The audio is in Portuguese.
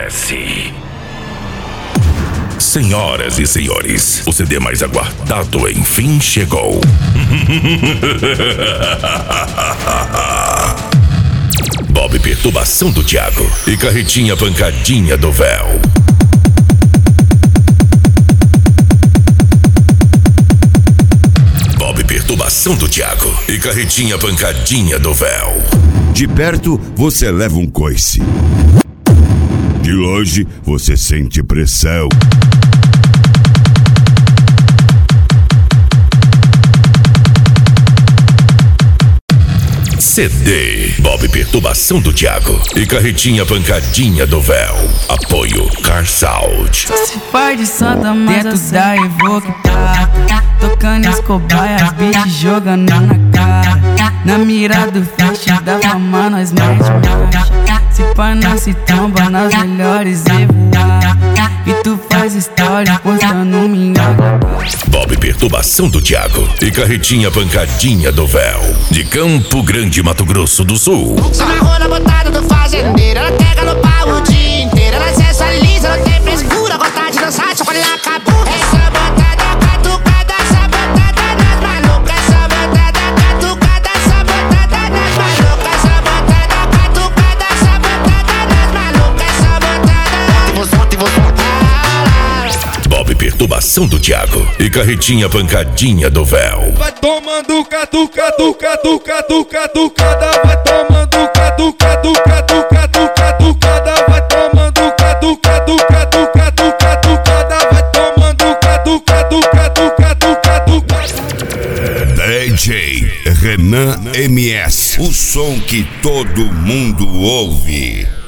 MS. Senhoras e senhores, o CD mais aguardado enfim chegou. Bob Perturbação do Thiago e Carretinha Pancadinha do Véu. Bob Perturbação do Thiago e Carretinha Pancadinha do Véu. De perto você leva um coice, de longe você sente pressão. CD Bob Perturbação do Thiago e Carretinha Pancadinha do Véu. Apoio Carsound. Se faz de santa, mas dentro da Evoque tá tocando as cobaias, beat jogando na cara. Na mira do flash da fama nós mete marcha. Se pá não se tromba nas melhores e voar. E tu faz história postando minha. Bob Perturbação do Thiago e Carretinha Pancadinha do Véu. De Campo Grande, Mato Grosso do Sul. Se amarrou na botada do fazendeiro, ela pega no pau o dia inteiro. Ela sensualiza, não tem frescura, gosta de dançar, só quando ela acabou. Essa botada catucada, essa botada nas malucas. Essa botada catucada, essa botada nas malucas. Essa botada catucada, essa botada nas malucas. Essa botada. Bob Perturbação do Thiago e Carretinha Pancadinha do Véu. Vai tomando catucada, vai tomando catucada, vai tomando catucada, vai tomando catucada. DJ Renan MS, o som que todo mundo ouve.